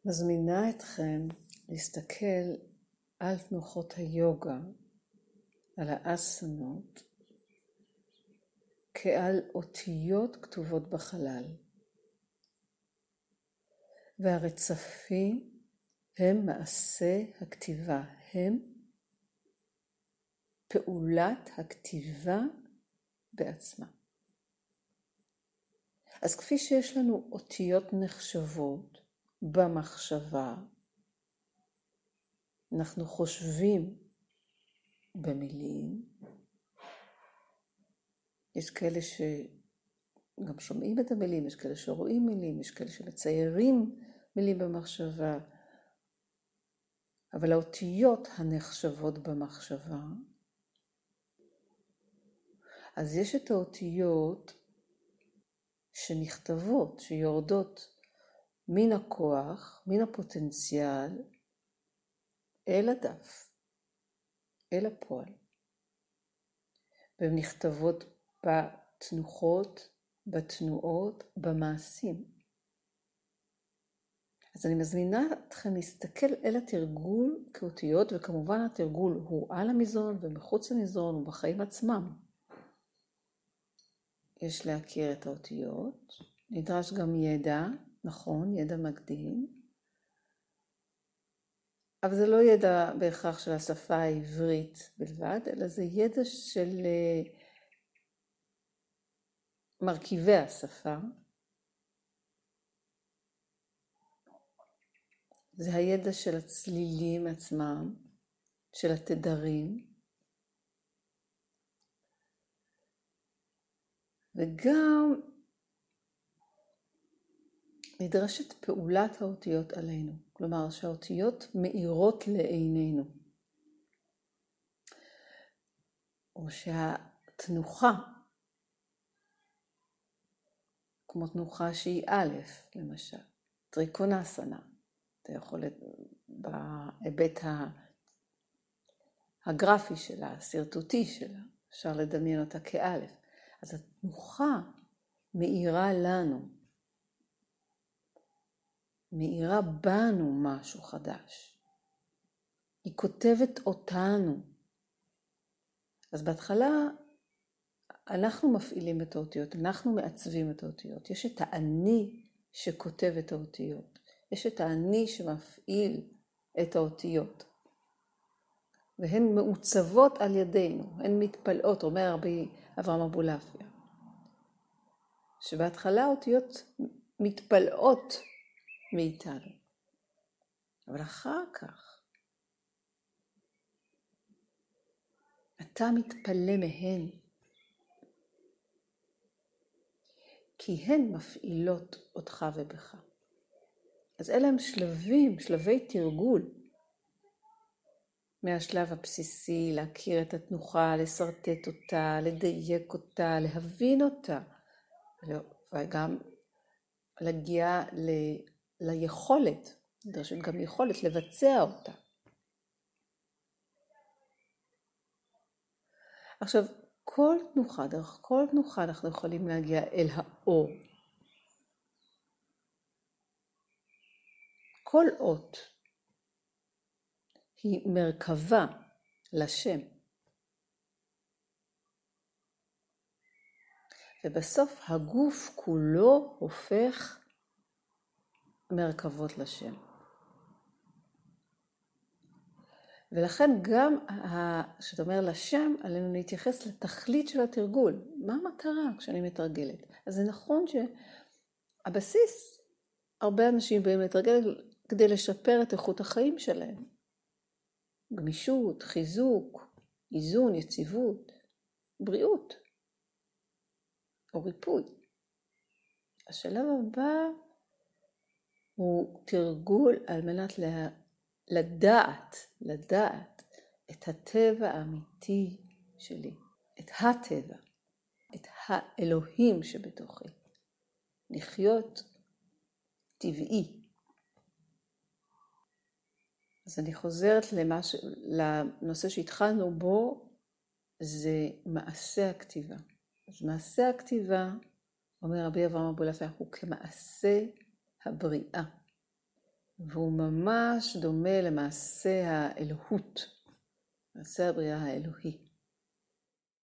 מזמינה אתכם להסתכל על תנוחות היוגה, על האסנות, כעל אותיות כתובות בחלל. והרצפים הם מעשה הכתיבה, הם פעולת הכתיבה בעצמה. אז כפי שיש לנו אותיות נחשבות במחשבה, אנחנו חושבים במילים, יש כאלה שגם שומעים את המילים, יש כאלה שרואים מילים, יש כאלה שמציירים מילים במחשבה, אבל האותיות הנחשבות במחשבה, אז יש את האותיות שנכתבות, שיורדות מן הכוח, מן הפוטנציאל, אל הדף, אל הפועל. והן נכתבות בתנוחות, בתנועות, במעשים. אז אני מזמינה אתכם להסתכל אל התרגול כאותיות, וכמובן התרגול הוא על המזרון ומחוץ למזרון ובחיים עצמם. יש להכיר את האותיות, נדרש גם ידע, נכון, ידע מקדים, אבל זה לא ידע בהכרח של השפה העברית בלבד, אלא זה ידע של מרכיבי השפה. זה הידע של הצלילים עצמם, של התדרים, וגם נדרשת פעולת האותיות עלינו. כלומר, שהאותיות מאירות לעינינו. או שהתנוחה, כמו תנוחה שהיא א', למשל, טריקונסנה, אתה יכול בהיבט הגרפי שלה, הסרטוטי שלה, אפשר לדמיין אותה כאלף. אז התנוחה מאירה לנו, מאירה בנו משהו חדש. היא כותבת אותנו. אז בהתחלה אנחנו מפעילים את האותיות, אנחנו מעצבים את האותיות. יש את האני שכותב את האותיות. יש את האני שמפעיל את האותיות. והן מעוצבות על ידינו, הן מתפלאות, אומר רבי אברהם אבולעפיה. שבהתחלה האותיות מתפלאות מאיתנו. אבל אחר כך, אתה מתפלא מהן. כי הן מפעילות אותך ובך. אז אלה הם שלבים, שלבי תרגול. מהשלב הבסיסי, להכיר את התנוחה, לסרטט אותה, לדייק אותה, להבין אותה. וגם להגיע ליכולת, נדרשת גם יכולת לבצע אותה. עכשיו, דרך כל תנוחה אנחנו יכולים להגיע אל האור. כל אות היא מרכבה לשם. ובסוף הגוף כולו הופך מרכבות לשם. ולכן גם כשאתה אומר לשם, עלינו להתייחס לתכלית של התרגול. מה המטרה כשאני מתרגלת? אז זה נכון שהבסיס, הרבה אנשים באים לתרגל כדי לשפר את איכות החיים שלהם. גמישות, חיזוק, איזון, יציבות, בריאות או ריפוי. השלב הבא הוא תרגול על מנת לדעת את הטבע האמיתי שלי, את הטבע, את האלוהים שבתוכי. לחיות טבעי. אז אני חוזרת לנושא שהתחלנו בו, זה מעשה הכתיבה. אז מעשה הכתיבה, אומר רבי אברהם אבולעפיה, הוא כמעשה הבריאה. והוא ממש דומה למעשה האלוהות, מעשה הבריאה האלוהי.